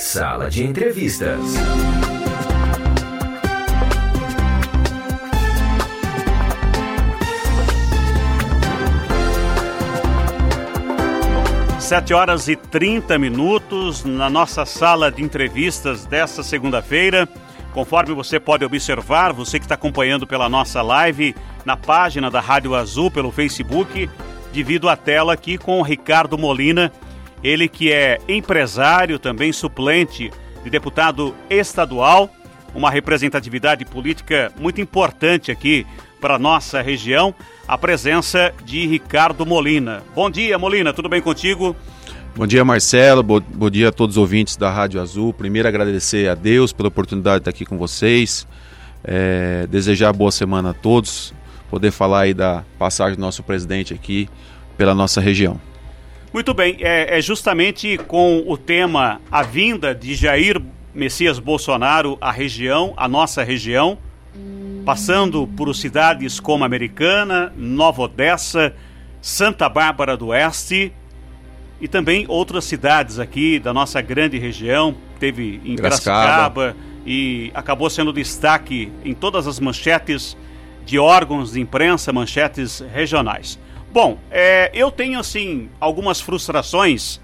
Sala de Entrevistas. Sete horas e 30 minutos na nossa sala de entrevistas desta segunda-feira. Conforme você pode observar, você que está acompanhando pela nossa live na página da Rádio Azul pelo Facebook, divido a tela aqui com o Ricardo Molina, ele que é empresário, também suplente de deputado estadual, uma representatividade política muito importante aqui para a nossa região, a presença de Ricardo Molina. Bom dia, Molina, tudo bem contigo? Bom dia, Marcelo, bom dia a todos os ouvintes da Rádio Azul. Primeiro agradecer a Deus pela oportunidade de estar aqui com vocês, desejar boa semana a todos, poder falar aí da passagem do nosso presidente aqui pela nossa região. Muito bem, é justamente com o tema a vinda de Jair Messias Bolsonaro à região, a nossa região, passando por cidades como Americana, Nova Odessa, Santa Bárbara do Oeste e também outras cidades aqui da nossa grande região, teve em Piracicaba e acabou sendo destaque em todas as manchetes de órgãos de imprensa, manchetes regionais. Bom, eu tenho assim algumas frustrações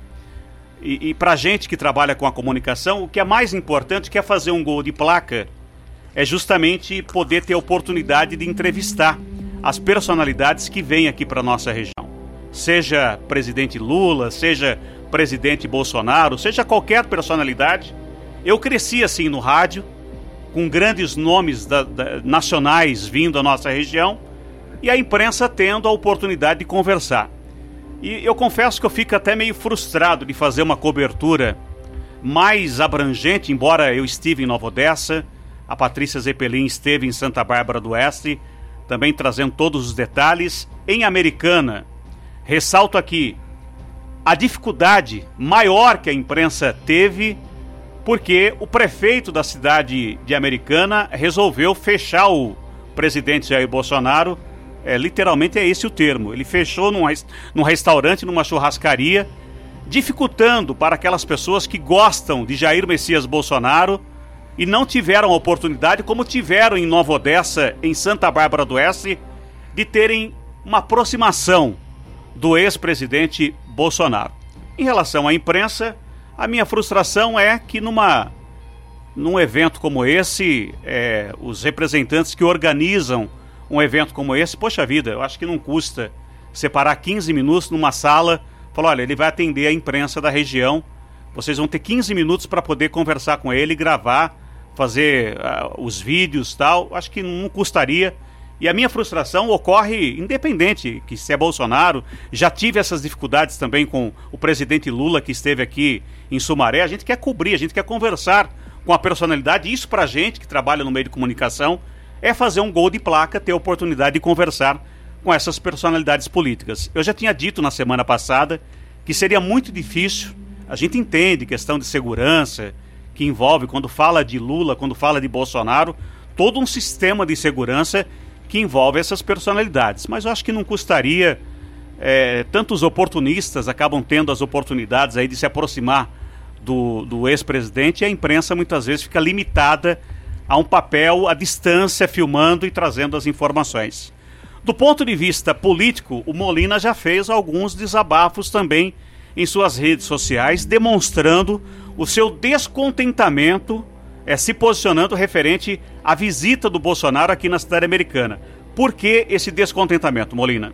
e pra gente que trabalha com a comunicação, o que é mais importante que é fazer um gol de placa é justamente poder ter a oportunidade de entrevistar as personalidades que vêm aqui para nossa região. Seja presidente Lula, seja presidente Bolsonaro, seja qualquer personalidade. Eu cresci assim no rádio, com grandes nomes nacionais vindo à nossa região, e a imprensa tendo a oportunidade de conversar. E eu confesso que eu fico até meio frustrado de fazer uma cobertura mais abrangente, embora eu estive em Nova Odessa, a Patrícia Zeppelin esteve em Santa Bárbara do Oeste, também trazendo todos os detalhes. Em Americana, ressalto aqui a dificuldade maior que a imprensa teve, porque o prefeito da cidade de Americana resolveu fechar o presidente Jair Bolsonaro. Literalmente é esse o termo. Ele fechou num restaurante, numa churrascaria, dificultando para aquelas pessoas que gostam de Jair Messias Bolsonaro e não tiveram a oportunidade, como tiveram em Nova Odessa, em Santa Bárbara do Oeste, de terem uma aproximação do ex-presidente Bolsonaro. Em relação à imprensa, a minha frustração é que num evento como esse, os representantes que organizam um evento como esse, poxa vida, eu acho que não custa separar 15 minutos numa sala, falar, olha, ele vai atender a imprensa da região, vocês vão ter 15 minutos para poder conversar com ele, gravar, fazer os vídeos e tal, acho que não custaria. E a minha frustração ocorre independente que se é Bolsonaro. Já tive essas dificuldades também com o presidente Lula, que esteve aqui em Sumaré. A gente quer cobrir, a gente quer conversar com a personalidade. Isso pra gente que trabalha no meio de comunicação é fazer um gol de placa, ter a oportunidade de conversar com essas personalidades políticas. Eu já tinha dito na semana passada que seria muito difícil. A gente entende questão de segurança que envolve, quando fala de Lula, quando fala de Bolsonaro, todo um sistema de segurança que envolve essas personalidades. Mas eu acho que não custaria, tantos oportunistas acabam tendo as oportunidades aí de se aproximar do ex-presidente, e a imprensa muitas vezes fica limitada a um papel à distância, filmando e trazendo as informações. Do ponto de vista político, o Molina já fez alguns desabafos também em suas redes sociais, demonstrando o seu descontentamento, se posicionando referente à visita do Bolsonaro aqui na cidade americana. Por que esse descontentamento, Molina?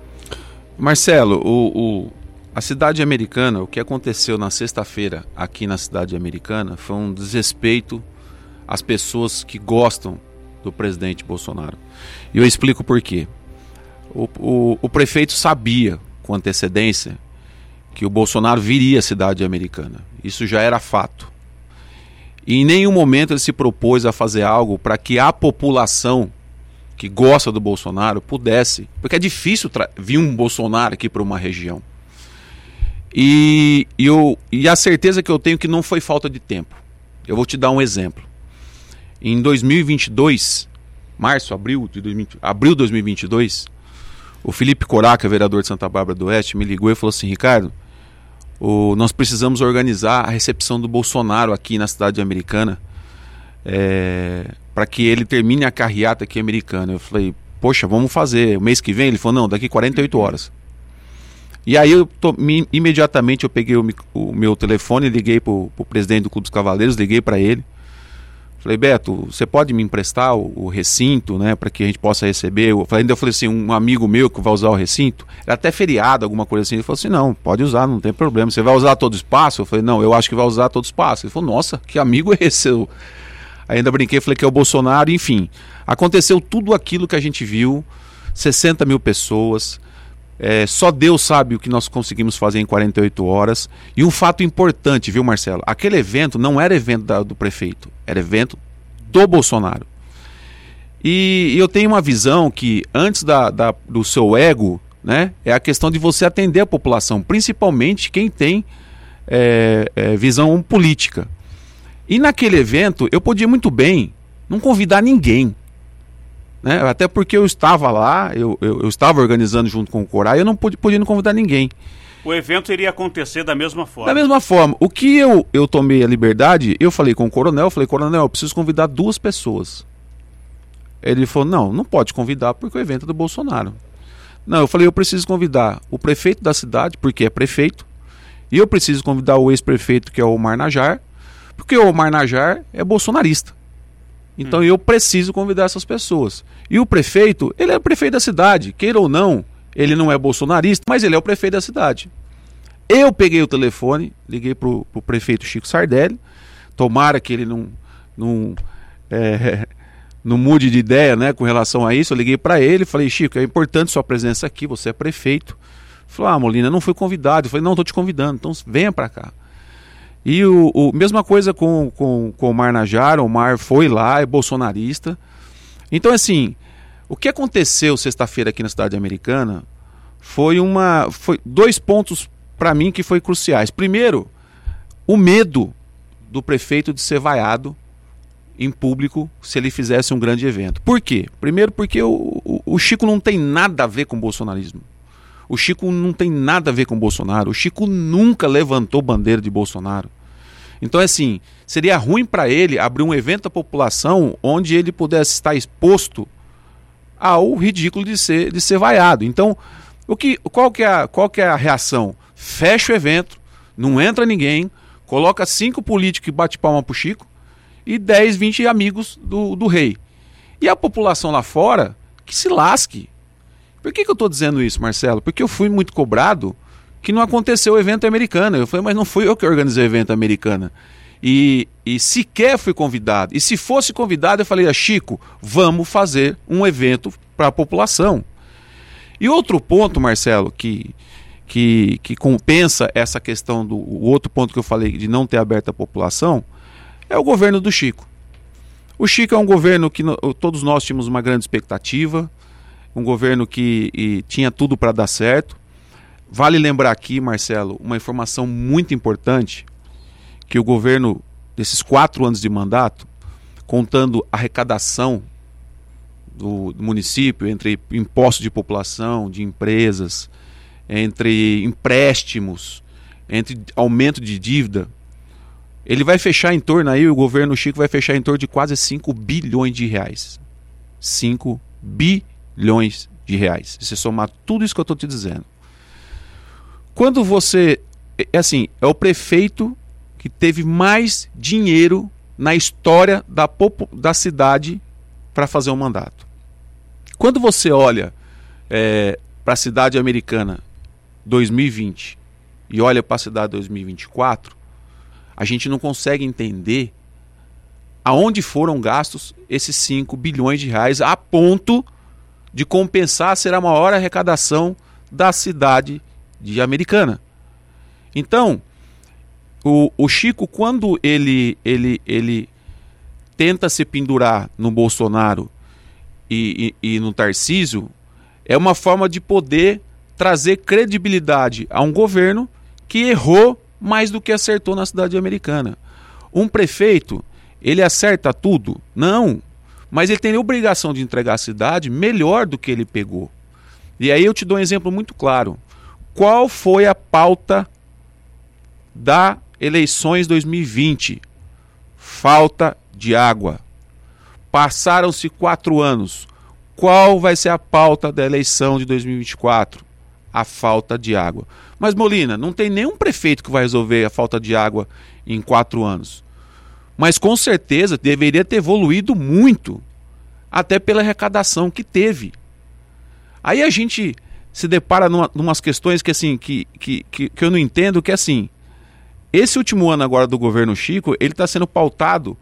Marcelo, a cidade americana, o que aconteceu na sexta-feira aqui na cidade americana foi um desrespeito às pessoas que gostam do presidente Bolsonaro. E eu explico por quê. O prefeito sabia com antecedência que o Bolsonaro viria à cidade americana. Isso já era fato. E em nenhum momento ele se propôs a fazer algo para que a população que gosta do Bolsonaro pudesse, porque é difícil vir um Bolsonaro aqui para uma região. E a certeza que eu tenho que não foi falta de tempo. Eu vou te dar um exemplo. Em 2022, abril de 2022, o Felipe Coraca, vereador de Santa Bárbara do Oeste, me ligou e falou assim: Ricardo, nós precisamos organizar a recepção do Bolsonaro aqui na cidade americana, para que ele termine a carreata aqui americana. Eu falei, poxa, vamos fazer, o mês que vem? Ele falou, não, daqui 48 horas. E aí imediatamente eu peguei o meu telefone, liguei pro presidente do Clube dos Cavaleiros, liguei para ele. Falei, Beto, você pode me emprestar o recinto, né, para que a gente possa receber? Eu falei assim, um amigo meu que vai usar o recinto, era até feriado, alguma coisa assim. Ele falou assim, não, pode usar, não tem problema. Você vai usar todo o espaço? Eu falei, não, eu acho que vai usar todo o espaço. Ele falou, nossa, que amigo é esse? Eu ainda brinquei, falei que é o Bolsonaro, enfim. Aconteceu tudo aquilo que a gente viu, 60 mil pessoas. Só Deus sabe o que nós conseguimos fazer em 48 horas. E um fato importante, viu, Marcelo? Aquele evento não era evento do prefeito, era evento do Bolsonaro. E eu tenho uma visão que antes do seu ego, né, é a questão de você atender a população, principalmente quem tem visão política. E naquele evento eu podia muito bem não convidar ninguém. Né? Até porque eu estava lá, eu estava organizando junto com o Corá, eu não podia não convidar ninguém. O evento iria acontecer da mesma forma. Da mesma forma. O que eu tomei a liberdade, eu falei com o coronel, eu preciso convidar 2 pessoas. Ele falou, não pode convidar porque o evento é do Bolsonaro. Não, eu falei, eu preciso convidar o prefeito da cidade, porque é prefeito, e eu preciso convidar o ex-prefeito, que é o Omar Najar, porque o Omar Najar é bolsonarista. Então eu preciso convidar essas pessoas. E o prefeito, ele é o prefeito da cidade. Queira ou não, ele não é bolsonarista, mas ele é o prefeito da cidade. Eu peguei o telefone, liguei pro prefeito Chico Sardelli. Tomara que ele não mude de ideia, né, com relação a isso. Eu liguei para ele, falei, Chico, é importante sua presença aqui, você é prefeito. Ele falou, Molina, não fui convidado. Eu falei, não, estou te convidando, então venha para cá. E mesma coisa com o Omar Najar. O Omar foi lá, é bolsonarista. Então, assim, o que aconteceu sexta-feira aqui na cidade americana foi 2 pontos para mim que foi cruciais. Primeiro, o medo do prefeito de ser vaiado em público se ele fizesse um grande evento. Por quê? Primeiro porque o Chico não tem nada a ver com o bolsonarismo. O Chico não tem nada a ver com o Bolsonaro. O Chico nunca levantou bandeira de Bolsonaro. Então, assim, seria ruim para ele abrir um evento da população onde ele pudesse estar exposto ao ridículo de ser vaiado. Então, qual que é a reação? Fecha o evento, não entra ninguém, coloca 5 políticos que bate palma pro Chico e 10, 20 amigos do rei. E a população lá fora, que se lasque. Por que eu estou dizendo isso, Marcelo? Porque eu fui muito cobrado que não aconteceu o evento americano. Eu falei, mas não fui eu que organizei o evento americano. E sequer fui convidado. E se fosse convidado, eu falei, Chico, vamos fazer um evento para a população. E outro ponto, Marcelo, que compensa essa questão o outro ponto que eu falei de não ter aberto a população, é o governo do Chico. O Chico é um governo que todos nós tínhamos uma grande expectativa, um governo que tinha tudo para dar certo. Vale lembrar aqui, Marcelo, uma informação muito importante, que o governo, desses 4 anos de mandato, contando a arrecadação do município, entre impostos de população, de empresas, entre empréstimos, entre aumento de dívida, ele vai fechar em torno aí, o governo Chico vai fechar em torno de quase 5 bilhões de reais. 5 bilhões de reais. Se você somar tudo isso que eu estou te dizendo. Quando você... é o prefeito que teve mais dinheiro na história da cidade para fazer um mandato. Quando você olha para a cidade americana 2020 e olha para a cidade 2024, a gente não consegue entender aonde foram gastos esses 5 bilhões de reais a ponto de compensar ser a maior arrecadação da cidade de Americana. Então, o Chico, quando ele tenta se pendurar no Bolsonaro e no Tarcísio, é uma forma de poder trazer credibilidade a um governo que errou mais do que acertou na cidade americana. Um prefeito, ele acerta tudo? Não, mas ele tem a obrigação de entregar a cidade melhor do que ele pegou. E aí eu te dou um exemplo muito claro. Qual foi a pauta da eleições 2020. Falta de água. Passaram-se 4 anos. Qual vai ser a pauta da eleição de 2024? A falta de água. Mas, Molina, não tem nenhum prefeito que vai resolver a falta de água em 4 anos. Mas, com certeza, deveria ter evoluído muito, até pela arrecadação que teve. Aí a gente se depara numas questões que, assim, que eu não entendo, que assim, esse último ano agora do governo Chico, ele está sendo pautado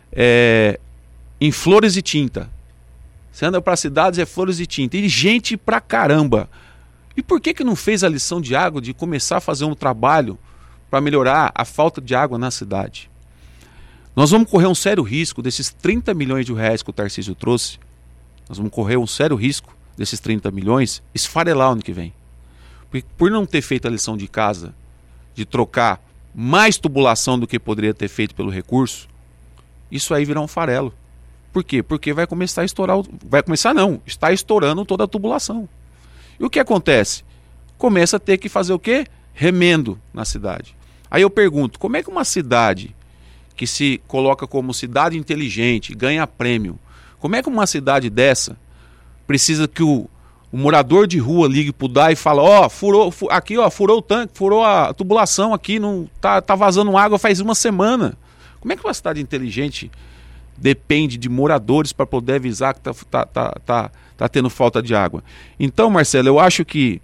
em flores e tinta. Você anda para cidades, é flores e tinta. E gente pra caramba. E por que não fez a lição de água de começar a fazer um trabalho para melhorar a falta de água na cidade? Nós vamos correr um sério risco desses 30 milhões de reais que o Tarcísio trouxe. Nós vamos correr um sério risco desses 30 milhões esfarelar o ano que vem. Porque por não ter feito a lição de casa, de trocar mais tubulação do que poderia ter feito pelo recurso, isso aí virá um farelo. Por quê? Porque vai começar a estourar, está estourando toda a tubulação. E o que acontece? Começa a ter que fazer o quê? Remendo na cidade. Aí eu pergunto, como é que uma cidade que se coloca como cidade inteligente, ganha prêmio, como é que uma cidade dessa precisa que o morador de rua ligue pro DAI e fala, furou o tanque, furou a tubulação aqui, não tá vazando água faz uma semana. Como é que uma cidade inteligente depende de moradores para poder avisar que tá tendo falta de água? Então, Marcelo, eu acho que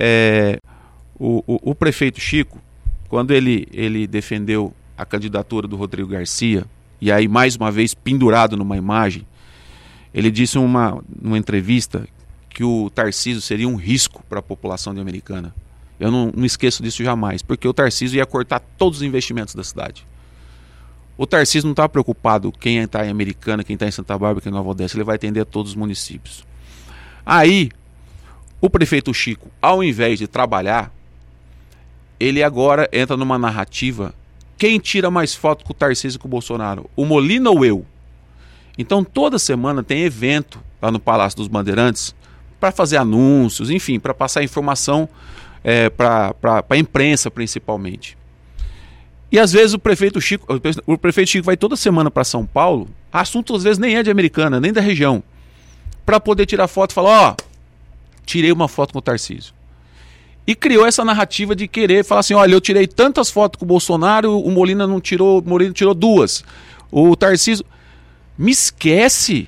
o prefeito Chico, quando ele defendeu a candidatura do Rodrigo Garcia, e aí mais uma vez pendurado numa imagem, ele disse numa entrevista que o Tarcísio seria um risco para a população de Americana. Eu não esqueço disso jamais, porque o Tarcísio ia cortar todos os investimentos da cidade. O Tarcísio não está preocupado quem está em Americana, quem está em Santa Bárbara, quem em Nova Odessa, ele vai atender todos os municípios. Aí, o prefeito Chico, ao invés de trabalhar, ele agora entra numa narrativa, quem tira mais foto com o Tarcísio e com o Bolsonaro, o Molina ou eu? Então toda semana tem evento lá no Palácio dos Bandeirantes para fazer anúncios, enfim, para passar informação para a imprensa principalmente. E às vezes o prefeito Chico vai toda semana para São Paulo, assunto às vezes nem é de Americana, nem da região, para poder tirar foto e falar, tirei uma foto com o Tarcísio. E criou essa narrativa de querer falar assim, olha, eu tirei tantas fotos com o Bolsonaro, o Molina não tirou, o Molina tirou 2. O Tarcísio... Me esquece,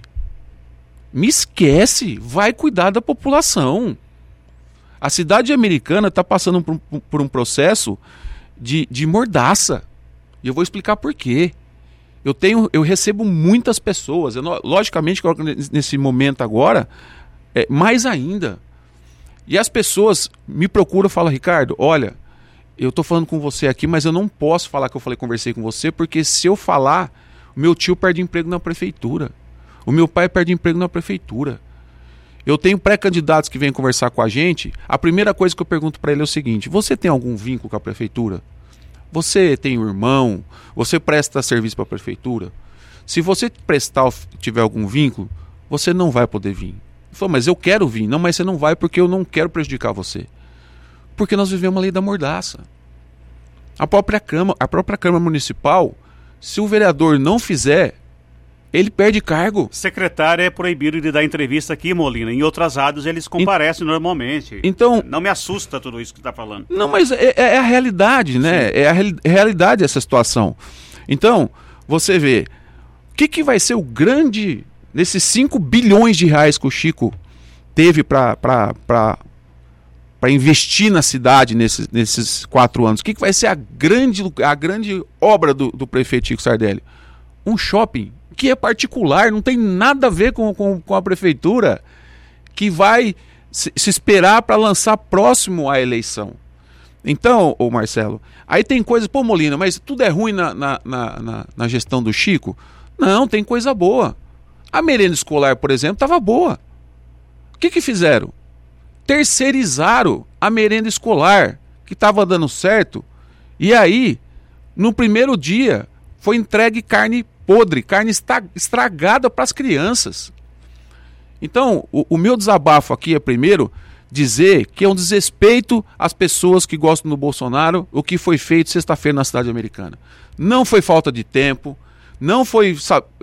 vai cuidar da população. A cidade americana está passando por um processo de mordaça. E eu vou explicar por quê. Eu recebo muitas pessoas, logicamente nesse momento agora, mais ainda. E as pessoas me procuram e falam, Ricardo, olha, eu estou falando com você aqui, mas eu não posso falar que eu conversei com você, porque se eu falar, o meu tio perde emprego na prefeitura, o meu pai perde emprego na prefeitura. Eu tenho pré-candidatos que vêm conversar com a gente, a primeira coisa que eu pergunto para ele é o seguinte, você tem algum vínculo com a prefeitura? Você tem um irmão? Você presta serviço para a prefeitura? Se você tiver algum vínculo, você não vai poder vir. Ele falou, mas eu quero vir. Não, mas você não vai porque eu não quero prejudicar você. Porque nós vivemos a lei da mordaça. A própria Câmara Municipal, se o vereador não fizer, ele perde cargo. Secretário é proibido de dar entrevista aqui, Molina. Em outras rádios eles comparecem normalmente. Então, não me assusta tudo isso que você está falando. Não, mas é a realidade, né? Sim. É a realidade essa situação. Então, você vê, o que vai ser o grande... Nesses 5 bilhões de reais que o Chico teve para investir na cidade nesses 4 anos, o que vai ser a grande obra do prefeito Chico Sardelli? Um shopping que é particular, não tem nada a ver com a prefeitura, que vai se esperar para lançar próximo à eleição. Então, ô Marcelo, aí tem coisas, pô Molina, mas tudo é ruim na gestão do Chico? Não, tem coisa boa. A merenda escolar, por exemplo, estava boa. O que fizeram? Terceirizaram a merenda escolar, que estava dando certo, e aí, no primeiro dia, foi entregue carne podre, carne estragada para as crianças. Então, o meu desabafo aqui é primeiro dizer que é um desrespeito às pessoas que gostam do Bolsonaro o que foi feito sexta-feira na cidade americana. Não foi falta de tempo, não foi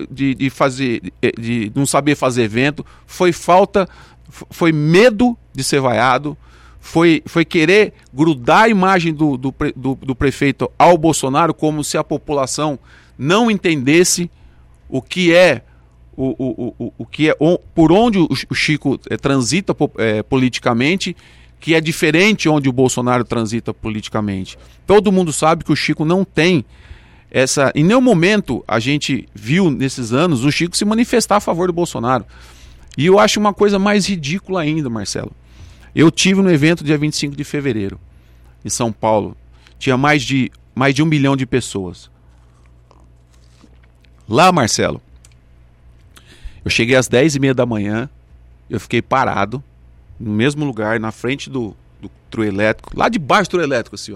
de não saber fazer evento, foi medo de ser vaiado, foi querer grudar a imagem do prefeito ao Bolsonaro como se a população não entendesse o que é por onde o Chico transita politicamente, que é diferente onde o Bolsonaro transita politicamente. Todo mundo sabe que o Chico não tem essa... Em nenhum momento a gente viu nesses anos o Chico se manifestar a favor do Bolsonaro. E eu acho uma coisa mais ridícula ainda, Marcelo. Eu tive no evento dia 25 de fevereiro, em São Paulo. Tinha mais de 1 milhão de pessoas. Lá, Marcelo, eu cheguei às 10h30 da manhã, eu fiquei parado, no mesmo lugar, na frente do trio elétrico, lá debaixo do trio elétrico, assim, ó.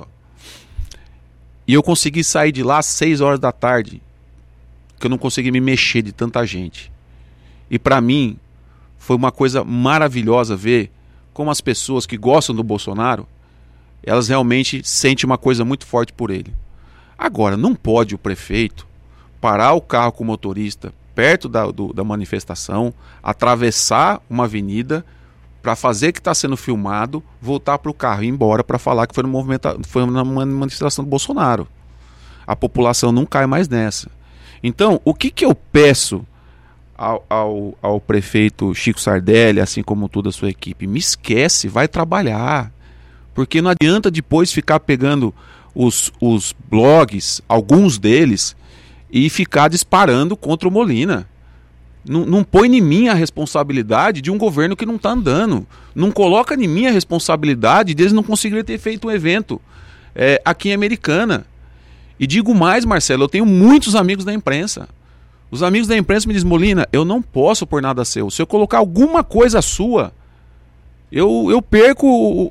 E eu consegui sair de lá às 6 horas da tarde, que eu não consegui me mexer de tanta gente. E para mim, foi uma coisa maravilhosa ver como as pessoas que gostam do Bolsonaro, elas realmente sentem uma coisa muito forte por ele. Agora, não pode o prefeito parar o carro com o motorista perto da manifestação, atravessar uma avenida para fazer que está sendo filmado, voltar para o carro e ir embora para falar que foi uma manifestação do Bolsonaro. A população não cai mais nessa. Então, o que eu peço ao prefeito Chico Sardelli, assim como toda a sua equipe? Me esquece, vai trabalhar. Porque não adianta depois ficar pegando os blogs, alguns deles, e ficar disparando contra o Molina. Não põe em mim a responsabilidade de um governo que não está andando. Não coloca em mim a responsabilidade deles não conseguirem ter feito um evento aqui em Americana. E digo mais, Marcelo, eu tenho muitos amigos da imprensa. Os amigos da imprensa me dizem: Molina, eu não posso pôr nada seu. Se eu colocar alguma coisa sua, eu perco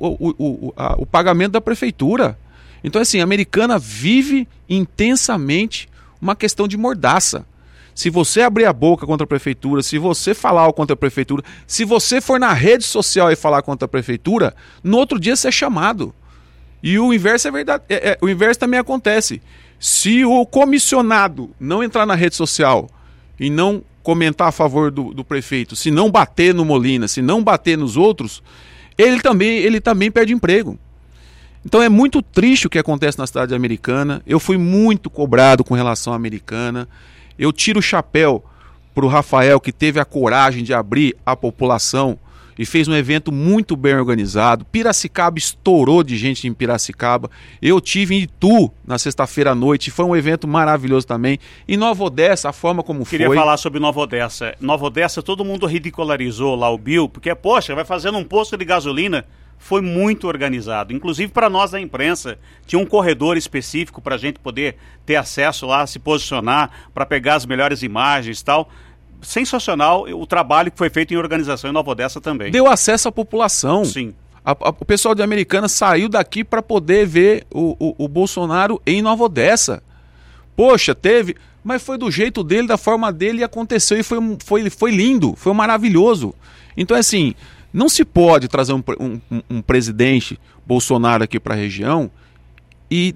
o pagamento da prefeitura. Então, assim, a Americana vive intensamente uma questão de mordaça. Se você abrir a boca contra a prefeitura, se você falar contra a prefeitura, se você for na rede social e falar contra a prefeitura, no outro dia você é chamado. E o inverso é verdade. O inverso também acontece. Se o comissionado não entrar na rede social e não comentar a favor do prefeito, se não bater no Molina, se não bater nos outros, ele também perde emprego. Então é muito triste o que acontece na cidade americana. Eu fui muito cobrado com relação à Americana. Eu tiro o chapéu para o Rafael, que teve a coragem de abrir a população e fez um evento muito bem organizado. Piracicaba estourou de gente em Piracicaba. Eu tive em Itu na sexta-feira à noite, foi um evento maravilhoso também. Em Nova Odessa, a forma como Queria falar sobre Nova Odessa. Nova Odessa, todo mundo ridicularizou lá o Bill, porque, poxa, vai fazendo um posto de gasolina. Foi muito organizado, inclusive para nós da imprensa. Tinha um corredor específico para a gente poder ter acesso lá, se posicionar, para pegar as melhores imagens e tal. Sensacional o trabalho que foi feito em organização em Nova Odessa também. Deu acesso à população. Sim. O pessoal de Americana saiu daqui para poder ver o Bolsonaro em Nova Odessa. Poxa, teve... Mas foi do jeito dele, da forma dele, e aconteceu, e foi lindo, foi maravilhoso. Então, assim... Não se pode trazer um presidente Bolsonaro aqui para a região e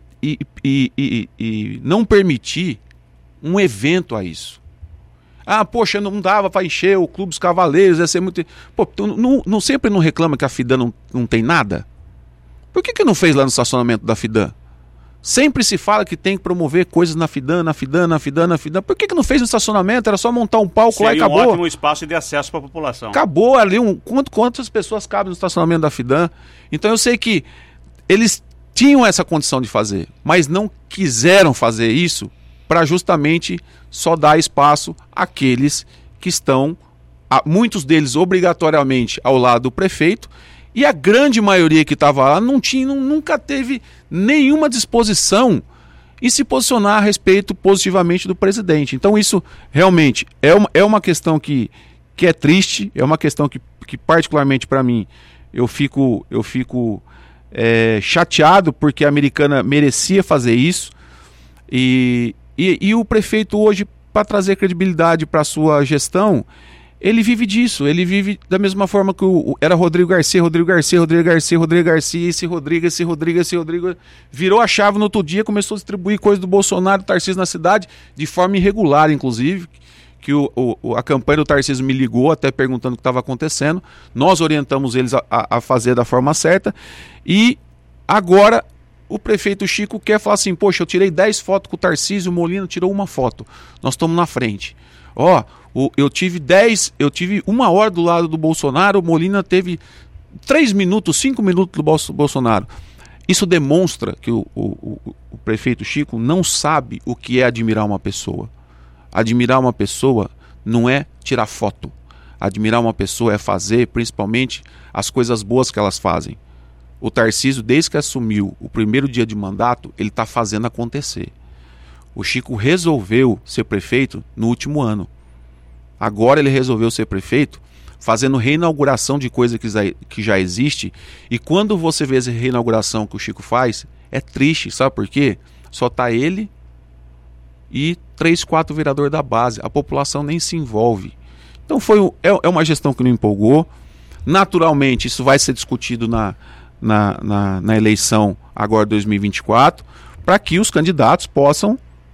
não permitir um evento a isso. Ah, poxa, não dava para encher o Clube dos Cavaleiros, ia ser muito... Pô, sempre não reclama que a FIDAN não tem nada? Por que não fez lá no estacionamento da FIDAN? Sempre se fala que tem que promover coisas na FIDAN. Por que não fez no estacionamento? Era só montar um palco lá e acabou. Seria um ótimo espaço de acesso para a população. Acabou ali, quantas pessoas cabem no estacionamento da FIDAN. Então eu sei que eles tinham essa condição de fazer, mas não quiseram fazer isso para justamente só dar espaço àqueles que estão, muitos deles obrigatoriamente ao lado do prefeito. E a grande maioria que estava lá nunca teve nenhuma disposição em se posicionar a respeito positivamente do presidente. Então isso realmente é uma questão que é triste, é uma questão que particularmente para mim eu fico chateado, porque a Americana merecia fazer isso. E o prefeito hoje, para trazer credibilidade para a sua gestão, ele vive disso, ele vive da mesma forma que era Rodrigo Garcia, esse Rodrigo, virou a chave no outro dia, começou a distribuir coisas do Bolsonaro, do Tarcísio na cidade, de forma irregular, inclusive, que a campanha do Tarcísio me ligou até perguntando o que estava acontecendo, nós orientamos eles a fazer da forma certa, e agora o prefeito Chico quer falar assim, poxa, eu tirei 10 fotos com o Tarcísio, o Molina tirou uma foto, nós estamos na frente. Eu tive 1 hora do lado do Bolsonaro, o Molina teve 3 minutos, 5 minutos do Bolsonaro. Isso demonstra que o prefeito Chico não sabe o que é admirar uma pessoa. Admirar uma pessoa não é tirar foto. Admirar uma pessoa é fazer, principalmente, as coisas boas que elas fazem. O Tarcísio, desde que assumiu o primeiro dia de mandato, ele está fazendo acontecer. O Chico resolveu ser prefeito no último ano. Agora ele resolveu ser prefeito fazendo reinauguração de coisa que já existe. E quando você vê essa reinauguração que o Chico faz, é triste, sabe por quê? Só está ele e 3, 4 vereadores da base. A população nem se envolve. Então é uma gestão que não empolgou. Naturalmente, isso vai ser discutido na eleição agora 2024, para que os candidatos possam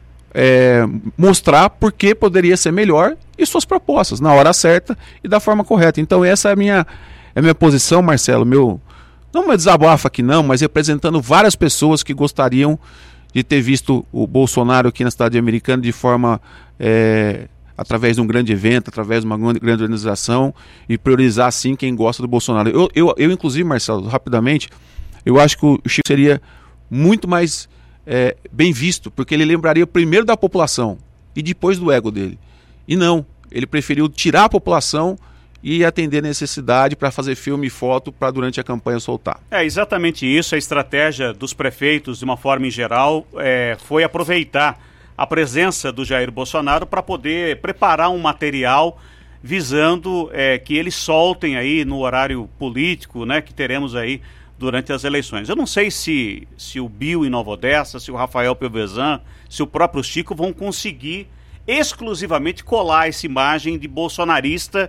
mostrar por que poderia ser melhor e suas propostas na hora certa e da forma correta. Então essa é a minha posição, Marcelo, não meu desabafo aqui não, mas representando várias pessoas que gostariam de ter visto o Bolsonaro aqui na cidade americana de forma através de um grande evento, através de uma grande organização, e priorizar sim quem gosta do Bolsonaro. Eu inclusive, Marcelo, rapidamente, eu acho que o Chico seria muito mais bem visto, porque ele lembraria primeiro da população e depois do ego dele. E não, ele preferiu tirar a população e atender a necessidade para fazer filme e foto para durante a campanha soltar. É exatamente isso. A estratégia dos prefeitos, de uma forma em geral, foi aproveitar a presença do Jair Bolsonaro para poder preparar um material visando que eles soltem aí no horário político, né, que teremos aí durante as eleições. Eu não sei se o Bill em Nova Odessa, se o Rafael Pelvezan, se o próprio Chico vão conseguir exclusivamente colar essa imagem de bolsonarista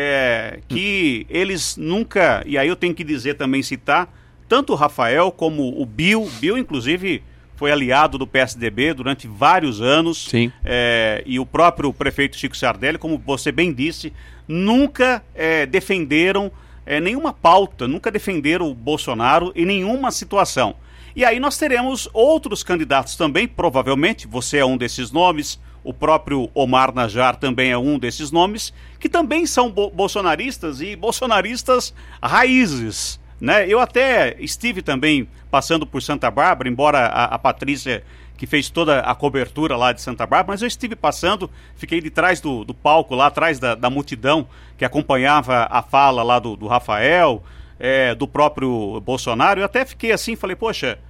que eles nunca, e aí eu tenho que dizer também, citar, tanto o Rafael como o Bill, inclusive foi aliado do PSDB durante vários anos. Sim. E o próprio prefeito Chico Sardelli, como você bem disse, nunca defenderam nenhuma pauta, nunca defenderam o Bolsonaro em nenhuma situação. E aí nós teremos outros candidatos também, provavelmente, você é um desses nomes, o próprio Omar Najar também é um desses nomes, que também são bolsonaristas e bolsonaristas raízes, né? Eu até estive também passando por Santa Bárbara, embora a Patrícia, que fez toda a cobertura lá de Santa Bárbara, mas eu estive passando, fiquei de trás do palco, lá atrás da multidão que acompanhava a fala lá do Rafael, do próprio Bolsonaro. Eu até fiquei assim, falei, poxa,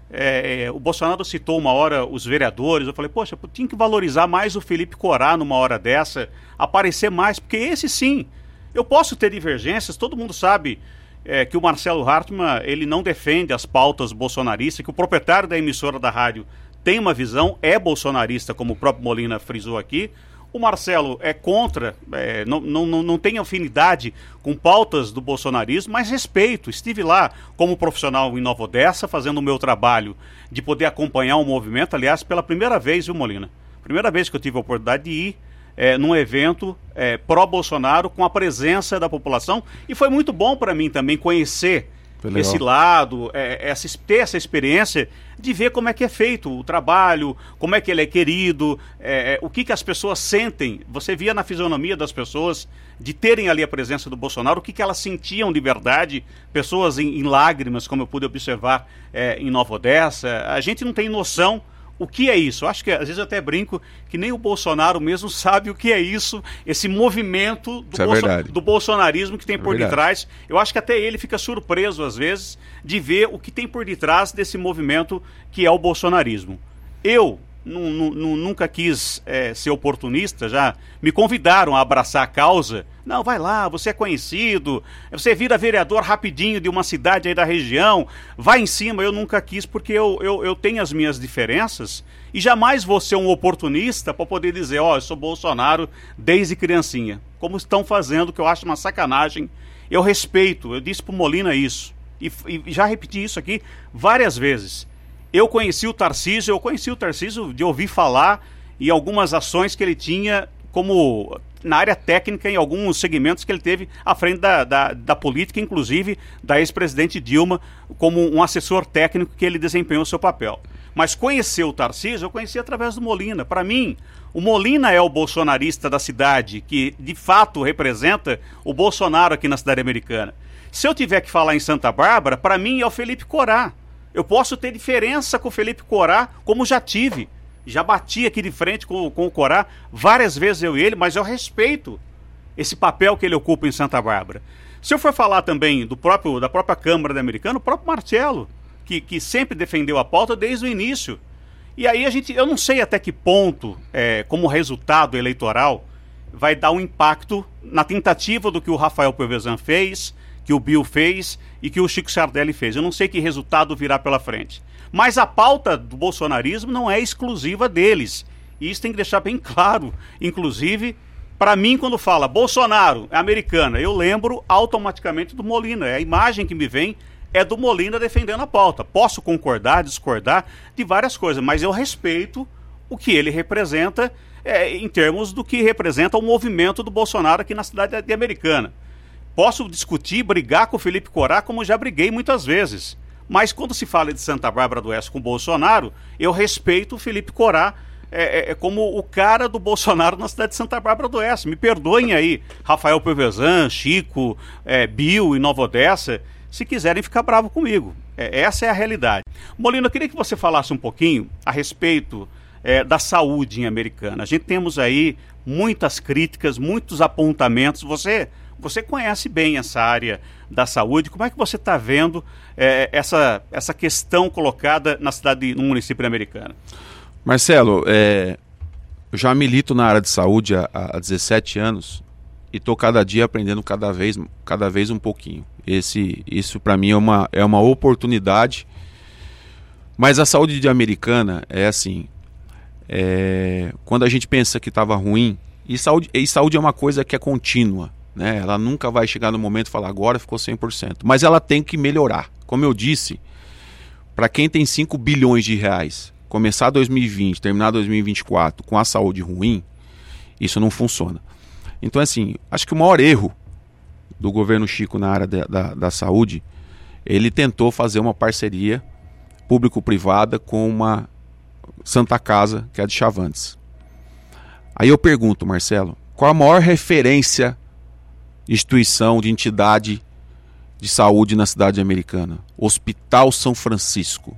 o Bolsonaro citou uma hora os vereadores, eu falei, poxa, eu tinha que valorizar mais o Felipe Corá numa hora dessa, aparecer mais, porque esse sim, eu posso ter divergências, todo mundo sabe que o Marcelo Hartmann, ele não defende as pautas bolsonaristas, que o proprietário da emissora da rádio tem uma visão, é bolsonarista, como o próprio Molina frisou aqui. O Marcelo é contra, não tem afinidade com pautas do bolsonarismo, mas respeito. Estive lá como profissional em Nova Odessa, fazendo o meu trabalho de poder acompanhar o movimento. Aliás, pela primeira vez, viu, Molina? Primeira vez que eu tive a oportunidade de ir num evento pró-Bolsonaro com a presença da população. E foi muito bom para mim também conhecer esse lado, ter essa experiência de ver como é que é feito o trabalho, como é que ele é querido, o que as pessoas sentem. Você via na fisionomia das pessoas de terem ali a presença do Bolsonaro, o que elas sentiam de verdade, pessoas em lágrimas, como eu pude observar em Nova Odessa. A gente não tem noção o que é isso. Acho que às vezes eu até brinco que nem o Bolsonaro mesmo sabe o que é isso, esse movimento do bolsonarismo que tem por detrás. Eu acho que até ele fica surpreso às vezes de ver o que tem por detrás desse movimento que é o bolsonarismo. Eu nunca quis ser oportunista, já me convidaram a abraçar a causa. Não, vai lá, você é conhecido, você vira vereador rapidinho de uma cidade aí da região, vai em cima. Eu nunca quis, porque eu tenho as minhas diferenças E jamais vou ser um oportunista para poder dizer, eu sou Bolsonaro desde criancinha. Como estão fazendo, que eu acho uma sacanagem. Eu respeito, eu disse pro Molina isso. E já repeti isso aqui várias vezes. Eu conheci o Tarcísio de ouvir falar e algumas ações que ele tinha como na área técnica em alguns segmentos que ele teve à frente da política, inclusive da ex-presidente Dilma, como um assessor técnico que ele desempenhou seu papel. Mas conhecer o Tarcísio, eu conheci através do Molina. Para mim, o Molina é o bolsonarista da cidade, que de fato representa o Bolsonaro aqui na cidade americana. Se eu tiver que falar em Santa Bárbara, para mim é o Felipe Corá. Eu posso ter diferença com o Felipe Corá, como já tive. Já bati aqui de frente com o Corá, várias vezes eu e ele, mas eu respeito esse papel que ele ocupa em Santa Bárbara. Se eu for falar também da própria Câmara Americana, o próprio Marcelo, que sempre defendeu a pauta desde o início. E aí eu não sei até que ponto, como resultado eleitoral, vai dar um impacto na tentativa do que o Rafael Pelvezan fez, que o Bill fez e que o Chico Sardelli fez. Eu não sei que resultado virá pela frente. Mas a pauta do bolsonarismo não é exclusiva deles. E isso tem que deixar bem claro. Inclusive, para mim, quando fala Bolsonaro é americana, eu lembro automaticamente do Molina. A imagem que me vem é do Molina defendendo a pauta. Posso concordar, discordar de várias coisas, mas eu respeito o que ele representa em termos do que representa o movimento do Bolsonaro aqui na cidade de Americana. Posso discutir, brigar com o Felipe Corá, como já briguei muitas vezes. Mas quando se fala de Santa Bárbara do Oeste com Bolsonaro, eu respeito o Felipe Corá como o cara do Bolsonaro na cidade de Santa Bárbara do Oeste. Me perdoem aí, Rafael Pelvezan, Chico, Bill e Nova Odessa, se quiserem ficar bravo comigo. Essa é a realidade. Molina, eu queria que você falasse um pouquinho a respeito da saúde em Americana. A gente temos aí muitas críticas, muitos apontamentos. Você conhece bem essa área da saúde. Como é que você está vendo essa questão colocada no município de Americana? Marcelo, eu já milito na área de saúde há 17 anos e estou cada dia aprendendo cada vez um pouquinho. Isso para mim é uma oportunidade, mas a saúde de Americana é assim, quando a gente pensa que estava ruim, e saúde é uma coisa que é contínua, né? Ela nunca vai chegar no momento e falar agora ficou 100%, mas ela tem que melhorar. Como eu disse, para quem tem 5 bilhões de reais, começar 2020, terminar 2024 com a saúde ruim, isso não funciona. Então assim, acho que o maior erro do governo Chico na área da saúde, ele tentou fazer uma parceria público-privada com uma Santa Casa, que é a de Chavantes. Aí eu pergunto, Marcelo, qual a maior referência de instituição, de entidade de saúde na cidade americana? Hospital São Francisco.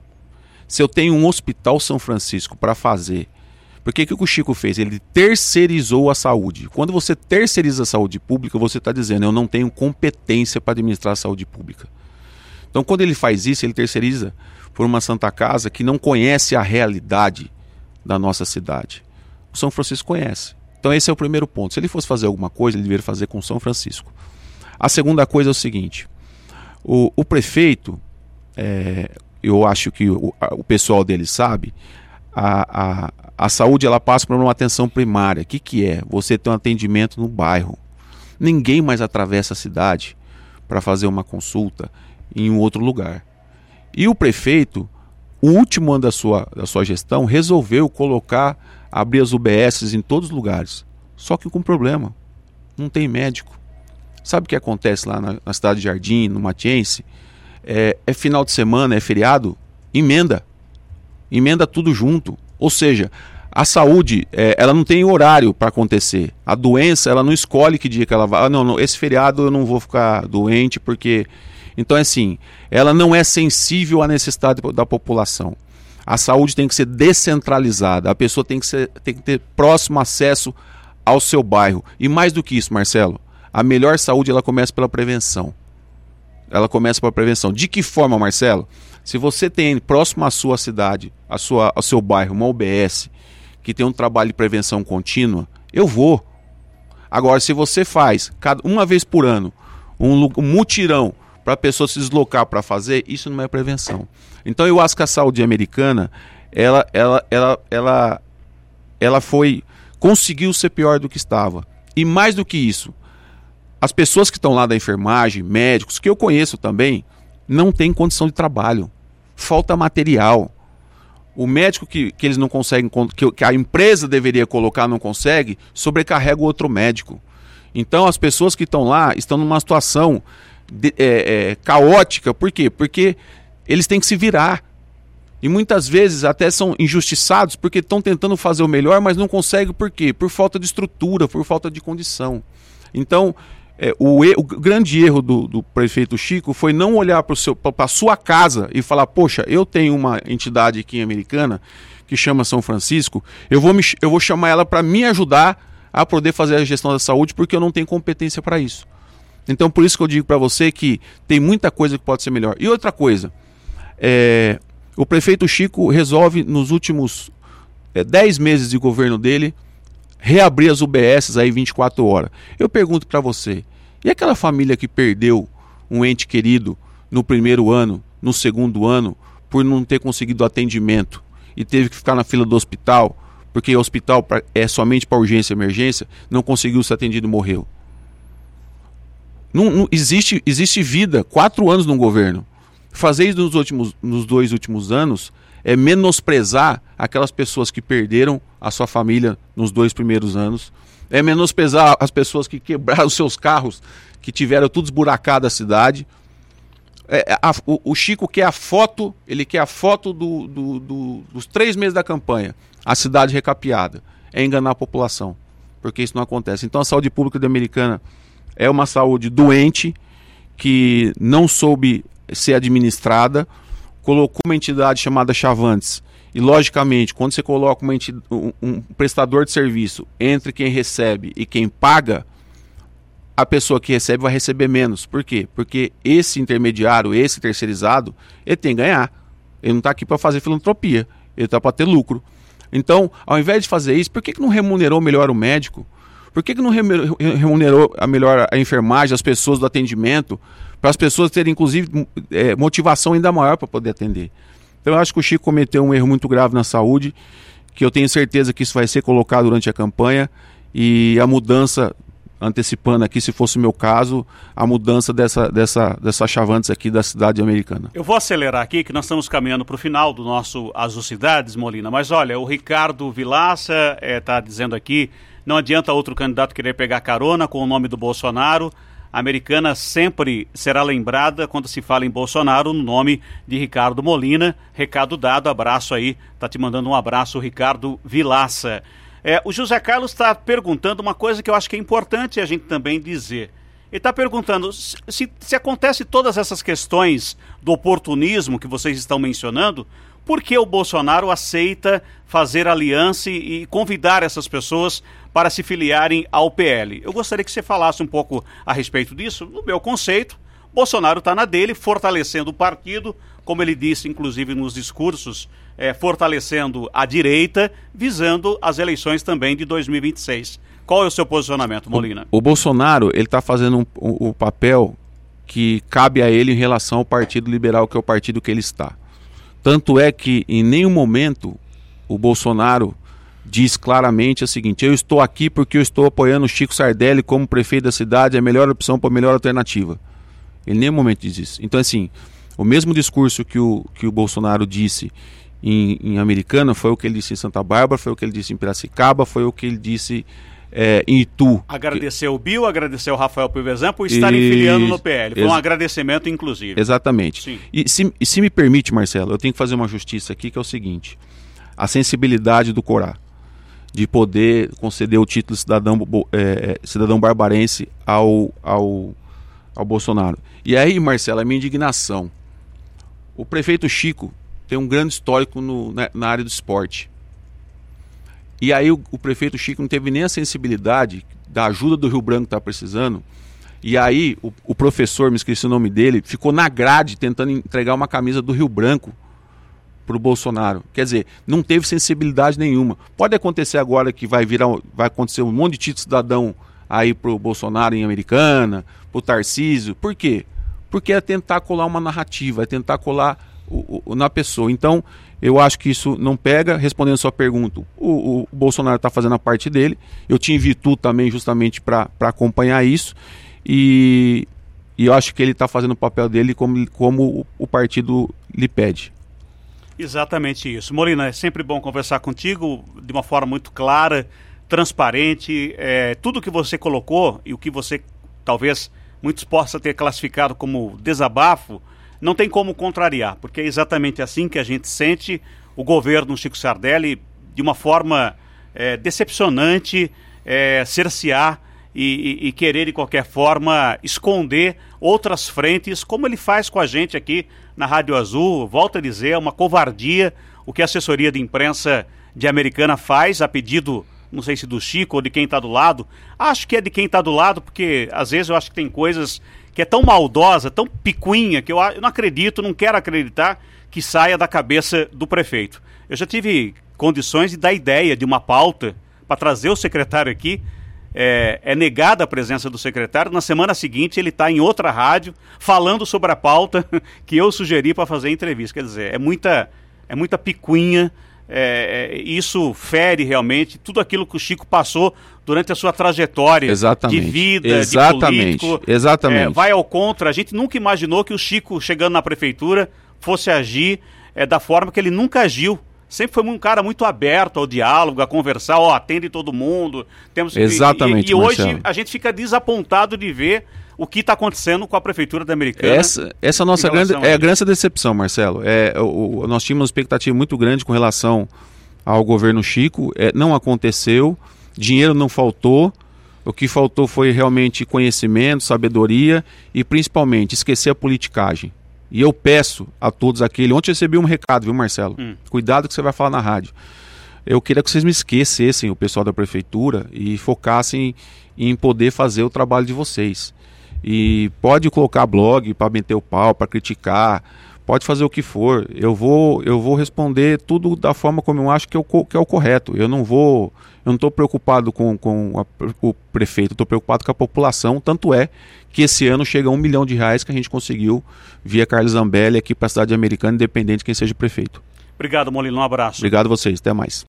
Se eu tenho um Hospital São Francisco para fazer, porque o que o Chico fez? Ele terceirizou a saúde. Quando você terceiriza a saúde pública, você está dizendo, eu não tenho competência para administrar a saúde pública. Então, quando ele faz isso, ele terceiriza por uma Santa Casa que não conhece a realidade da nossa cidade. O São Francisco conhece. Então, esse é o primeiro ponto. Se ele fosse fazer alguma coisa, ele deveria fazer com São Francisco. A segunda coisa é o seguinte, o prefeito, eu acho que o pessoal dele sabe, a saúde ela passa por uma atenção primária. O que é? Você tem um atendimento no bairro. Ninguém mais atravessa a cidade para fazer uma consulta em um outro lugar. E o prefeito, o último ano da sua gestão, resolveu abrir as UBSs em todos os lugares. Só que com problema, não tem médico. Sabe o que acontece lá na cidade de Jardim, no Matiense? É final de semana, é feriado, emenda tudo junto. Ou seja, a saúde, ela não tem horário para acontecer. A doença, ela não escolhe que dia que ela vai. Não, esse feriado eu não vou ficar doente porque... Então, assim, ela não é sensível à necessidade da população. A saúde tem que ser descentralizada. A pessoa tem que ter próximo acesso ao seu bairro. E mais do que isso, Marcelo, a melhor saúde ela começa pela prevenção. De que forma, Marcelo? Se você tem próximo à sua cidade, ao seu bairro, uma UBS, que tem um trabalho de prevenção contínua, eu vou. Agora, se você faz, uma vez por ano, um mutirão para a pessoa se deslocar para fazer, isso não é prevenção. Então eu acho que a saúde americana, ela conseguiu ser pior do que estava. E mais do que isso, as pessoas que estão lá da enfermagem, médicos, que eu conheço também, não têm condição de trabalho. Falta material. O médico que eles não conseguem, que a empresa deveria colocar, não consegue, sobrecarrega o outro médico. Então as pessoas que estão lá estão numa situação caótica. Por quê? Porque eles têm que se virar. E muitas vezes até são injustiçados porque estão tentando fazer o melhor, mas não conseguem. Por quê? Por falta de estrutura, por falta de condição. Então, o grande erro do prefeito Chico foi não olhar para a sua casa e falar: poxa, eu tenho uma entidade aqui em Americana que chama São Francisco, eu vou chamar ela para me ajudar a poder fazer a gestão da saúde, porque eu não tenho competência para isso. Então, por isso que eu digo para você que tem muita coisa que pode ser melhor. E outra coisa, o prefeito Chico resolve, nos últimos 10 meses de governo dele, reabrir as UBSs aí 24 horas. Eu pergunto para você, e aquela família que perdeu um ente querido no primeiro ano, no segundo ano, por não ter conseguido atendimento e teve que ficar na fila do hospital, porque o hospital é somente para urgência e emergência, não conseguiu ser atendido e morreu? Não existe vida, 4 anos no governo. Fazer isso nos 2 últimos anos é menosprezar aquelas pessoas que perderam a sua família nos 2 primeiros anos, é menosprezar as pessoas que quebraram os seus carros, que tiveram tudo esburacado a cidade. O Chico quer a foto, ele quer a foto dos 3 meses da campanha, a cidade recapeada. É enganar a população, porque isso não acontece. Então a saúde pública da Americana é uma saúde doente, que não soube ser administrada, colocou uma entidade chamada Chavantes, e logicamente, quando você coloca um prestador de serviço entre quem recebe e quem paga, a pessoa que recebe vai receber menos. Por quê? Porque esse intermediário, esse terceirizado, ele tem que ganhar. Ele não está aqui para fazer filantropia, ele está para ter lucro. Então, ao invés de fazer isso, por que não remunerou melhor o médico? Por que não remunerou melhor a enfermagem, as pessoas do atendimento, para as pessoas terem, inclusive, motivação ainda maior para poder atender? Então, eu acho que o Chico cometeu um erro muito grave na saúde, que eu tenho certeza que isso vai ser colocado durante a campanha, e a mudança, antecipando aqui, se fosse o meu caso, a mudança dessa Chavantes aqui da cidade americana. Eu vou acelerar aqui, que nós estamos caminhando para o final do nosso Azul Cidades, Molina, mas olha, o Ricardo Vilaça está dizendo aqui: não adianta outro candidato querer pegar carona com o nome do Bolsonaro. A Americana sempre será lembrada quando se fala em Bolsonaro no nome de Ricardo Molina. Recado dado, abraço aí, tá te mandando um abraço, Ricardo Vilaça. O José Carlos está perguntando uma coisa que eu acho que é importante a gente também dizer. Ele está perguntando se acontece todas essas questões do oportunismo que vocês estão mencionando, por que o Bolsonaro aceita fazer aliança e convidar essas pessoas para se filiarem ao PL? Eu gostaria que você falasse um pouco a respeito disso. No meu conceito, Bolsonaro está na dele, fortalecendo o partido, como ele disse, inclusive nos discursos, fortalecendo a direita, visando as eleições também de 2026. Qual é o seu posicionamento, Molina? O Bolsonaro, ele está fazendo o papel que cabe a ele em relação ao Partido Liberal, que é o partido que ele está. Tanto é que em nenhum momento o Bolsonaro diz claramente o seguinte: eu estou aqui porque eu estou apoiando o Chico Sardelli como prefeito da cidade, é a melhor opção para a melhor alternativa. Ele em nenhum momento diz isso. Então, assim, o mesmo discurso que o Bolsonaro disse em Americana foi o que ele disse em Santa Bárbara, foi o que ele disse em Piracicaba, foi o que ele disse em Itu. Agradeceu o Bill, agradeceu o Rafael Pivezan por estarem filiando no PL. Foi um agradecimento, inclusive. Exatamente. Sim. E se me permite, Marcelo, eu tenho que fazer uma justiça aqui, que é o seguinte: a sensibilidade do Corá de poder conceder o título de cidadão barbarense ao Bolsonaro. E aí, Marcelo, a minha indignação. O prefeito Chico tem um grande histórico na área do esporte. E aí o prefeito Chico não teve nem a sensibilidade da ajuda do Rio Branco que está precisando. E aí o professor, me esqueci o nome dele, ficou na grade tentando entregar uma camisa do Rio Branco para o Bolsonaro. Quer dizer, não teve sensibilidade nenhuma. Pode acontecer agora que vai acontecer um monte de título cidadão aí para o Bolsonaro em Americana, para o Tarcísio. Por quê? Porque é tentar colar uma narrativa, é tentar colar na pessoa. Então, eu acho que isso não pega. Respondendo a sua pergunta, o Bolsonaro está fazendo a parte dele. Eu te invito também justamente para acompanhar isso. E eu acho que ele está fazendo o papel dele como o partido lhe pede. Exatamente isso. Molina, é sempre bom conversar contigo de uma forma muito clara, transparente. Tudo que você colocou e o que você talvez muitos possam ter classificado como desabafo, não tem como contrariar, porque é exatamente assim que a gente sente o governo Chico Sardelli de uma forma decepcionante, cercear e querer de qualquer forma esconder outras frentes, como ele faz com a gente aqui na Rádio Azul. Volto a dizer, é uma covardia o que a assessoria de imprensa de Americana faz a pedido, não sei se do Chico ou de quem está do lado. Acho que é de quem está do lado, porque às vezes eu acho que tem coisas que é tão maldosa, tão picuinha, que eu não acredito, não quero acreditar que saia da cabeça do prefeito. Eu já tive condições de dar ideia de uma pauta para trazer o secretário aqui. É negada a presença do secretário. Na semana seguinte ele está em outra rádio falando sobre a pauta que eu sugeri para fazer a entrevista. Quer dizer, é muita picuinha. Isso fere realmente tudo aquilo que o Chico passou durante a sua trajetória de vida, de político. Exatamente. Vai ao contra. A gente nunca imaginou que o Chico, chegando na prefeitura, fosse agir da forma que ele nunca agiu. Sempre foi um cara muito aberto ao diálogo, a conversar, atende todo mundo. Exatamente, e hoje a gente fica desapontado de ver o que está acontecendo com a Prefeitura da Americana. Essa nossa a grande decepção, Marcelo. Nós tínhamos uma expectativa muito grande com relação ao governo Chico. Não aconteceu, dinheiro não faltou. O que faltou foi realmente conhecimento, sabedoria e principalmente esquecer a politicagem. E eu peço a todos aqueles... Ontem eu recebi um recado, viu, Marcelo? Cuidado que você vai falar na rádio. Eu queria que vocês me esquecessem, o pessoal da prefeitura, e focassem em poder fazer o trabalho de vocês. E pode colocar blog para meter o pau, para criticar, pode fazer o que for. Eu vou responder tudo da forma como eu acho que é o correto. Eu não estou preocupado com o prefeito, estou preocupado com a população. Tanto é que esse ano chega a R$1 milhão que a gente conseguiu via Carlos Zambelli aqui para a cidade americana, independente de quem seja o prefeito. Obrigado, Molina. Um abraço. Obrigado a vocês. Até mais.